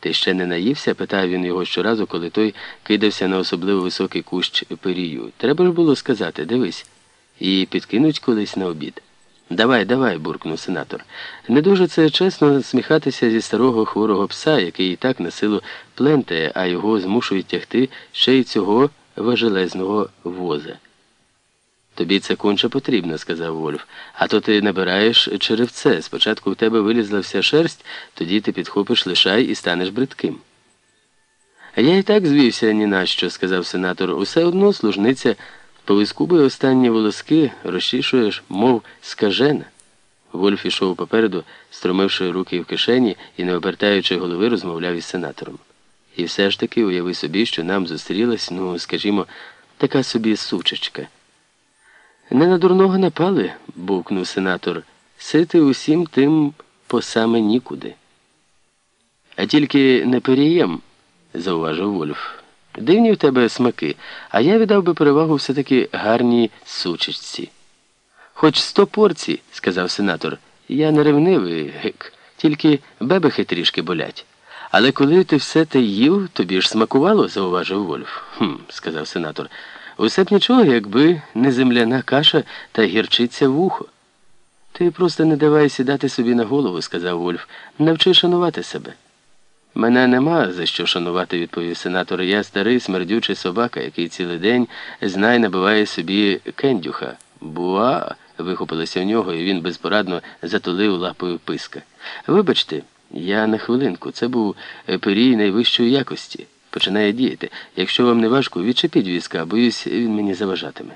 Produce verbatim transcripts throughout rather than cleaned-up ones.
Ти ще не наївся? Питав він його щоразу, коли той кидався на особливо високий кущ пирію. Треба ж було сказати, дивись, і підкинуть колись на обід. Давай, давай, буркнув сенатор. Не дуже це чесно сміхатися зі старого хворого пса, який і так на силу плентає, а його змушують тягти ще й цього важелезного воза. Тобі це конче потрібно, сказав Вольф. А то ти набираєш черевце. Спочатку в тебе вилізла вся шерсть, тоді ти підхопиш лишай і станеш бридким. Я і так звівся ні на що, сказав сенатор. Усе одно служниця повискубує останні волоски, розчішуєш, мов скажена. Вольф ішов попереду, стромивши руки в кишені і, не обертаючи голови, розмовляв із сенатором. І все ж таки уяви собі, що нам зустрілась, ну, скажімо, така собі сучечка. Не на дурного напали, бувкнув сенатор. Сити усім тим по саме нікуди. А тільки не переєм, зауважив Вольф. Дивні в тебе смаки, а я віддав би перевагу все-таки гарній сучечці. Хоч сто порцій, сказав сенатор, я не ревнивий, гик, тільки бебехи трішки болять. Але коли ти все те їв, тобі ж смакувало, зауважив Вольф. Хм, сказав сенатор. Усе б нічого, якби не земляна каша та гірчиця в ухо. Ти просто не давай сідати собі на голову, сказав Вольф. Навчи шанувати себе. Мене нема за що шанувати, відповів сенатор. Я старий смердючий собака, який цілий день знай набиває собі кендюха. Буа, вихопилося в нього, і він безпорадно затулив лапою писка. Вибачте, я на хвилинку. Це був пирій найвищої якості. Починає діяти. Якщо вам не важко, відчепіть візка, боюсь, він мені заважатиме.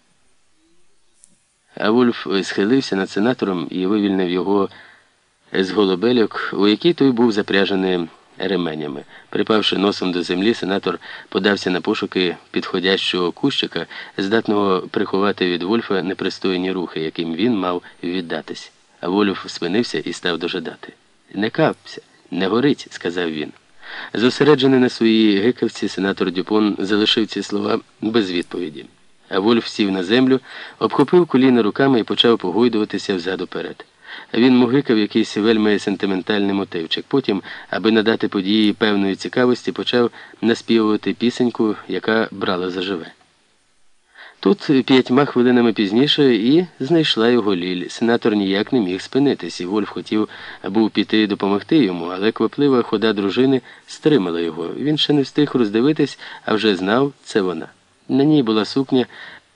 А Вольф схилився над сенатором і вивільнив його з голобельок, у якій той був запряжений ременями. Припавши носом до землі, сенатор подався на пошуки підходящого кущика, здатного приховати від Вольфа непристойні рухи, яким він мав віддатись. А Вольф спинився і став дожидати. «Не капся, не горить», – сказав він. Зосереджений на своїй гикавці, сенатор Дюпон залишив ці слова без відповіді. А Вольф сів на землю, обхопив коліна руками і почав погойдуватися взад-уперед. Він мугикав якийсь вельми сентиментальний мотивчик. Потім, аби надати події певної цікавості, почав наспівувати пісеньку, яка брала заживе. Тут п'ятьма хвилинами пізніше і знайшла його Ліль. Сенатор ніяк не міг спинитись, і Вольф хотів був піти допомогти йому, але кваплива хода дружини стримала його. Він ще не встиг роздивитись, а вже знав, це вона. На ній була сукня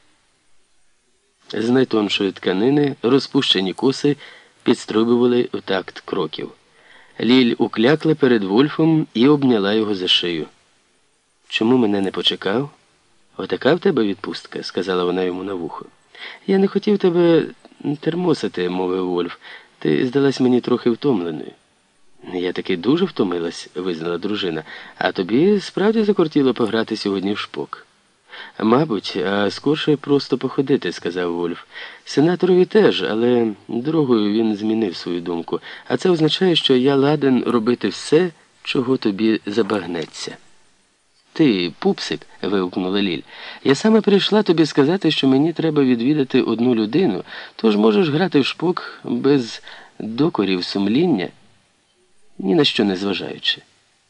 з найтоншої тканини, розпущені коси підстрибували в такт кроків. Ліль уклякла перед Вольфом і обняла його за шию. «Чому мене не почекав?» «Отака в тебе відпустка», – сказала вона йому на вухо. «Я не хотів тебе термосити», – мовив Вольф. «Ти здалась мені трохи втомленою». «Я таки дуже втомилась», – визнала дружина. «А тобі справді закортіло пограти сьогодні в шпок?» «Мабуть, а скорше просто походити», – сказав Вольф. «Сенаторові теж, але дорогою він змінив свою думку. А це означає, що я ладен робити все, чого тобі забагнеться». «Ти, пупсик», – вигукнула Ліль, – «я саме прийшла тобі сказати, що мені треба відвідати одну людину, тож можеш грати в шпок без докорів сумління, ні на що не зважаючи».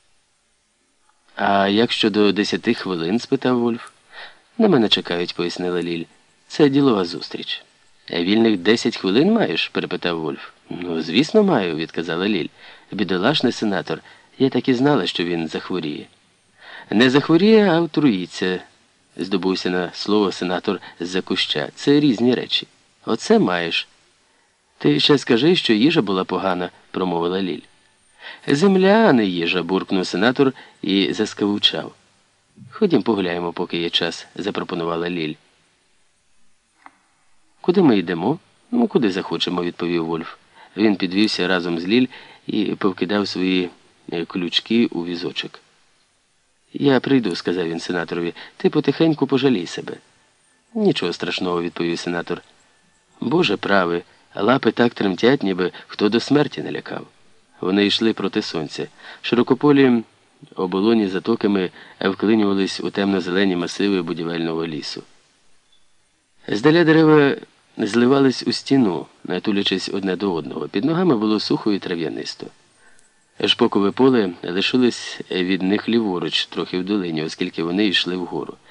«А як щодо десяти хвилин?» – спитав Вольф. «На мене чекають», – пояснила Ліль. «Це ділова зустріч». «А вільних десять хвилин маєш?» – перепитав Вольф. «Ну, звісно, маю», – відказала Ліль. «Бідолашний сенатор, я так і знала, що він захворіє». «Не захворіє, а отруїться», – здобувся на слово сенатор з-за куща. «Це різні речі». «Оце маєш». «Ти ще скажи, що їжа була погана», – промовила Ліль. «Земля, а не їжа», – буркнув сенатор і заскавучав. «Ходім погуляємо, поки є час», – запропонувала Ліль. «Куди ми йдемо?» «Ну, куди захочемо», – відповів Вольф. Він підвівся разом з Ліль і повкидав свої ключки у візочок. «Я прийду», – сказав він сенаторові. «Ти потихеньку пожалій себе». «Нічого страшного», – відповів сенатор. «Боже правий, лапи так тремтять, ніби хто до смерті не лякав». Вони йшли проти сонця. Широкополі оболоні затоками вклинювались у темно-зелені масиви будівельного лісу. Здаля дерева зливались у стіну, натулячись одне до одного. Під ногами було сухо і трав'янисто. Шпокове поле лишилось від них ліворуч, трохи в долині, оскільки вони йшли вгору.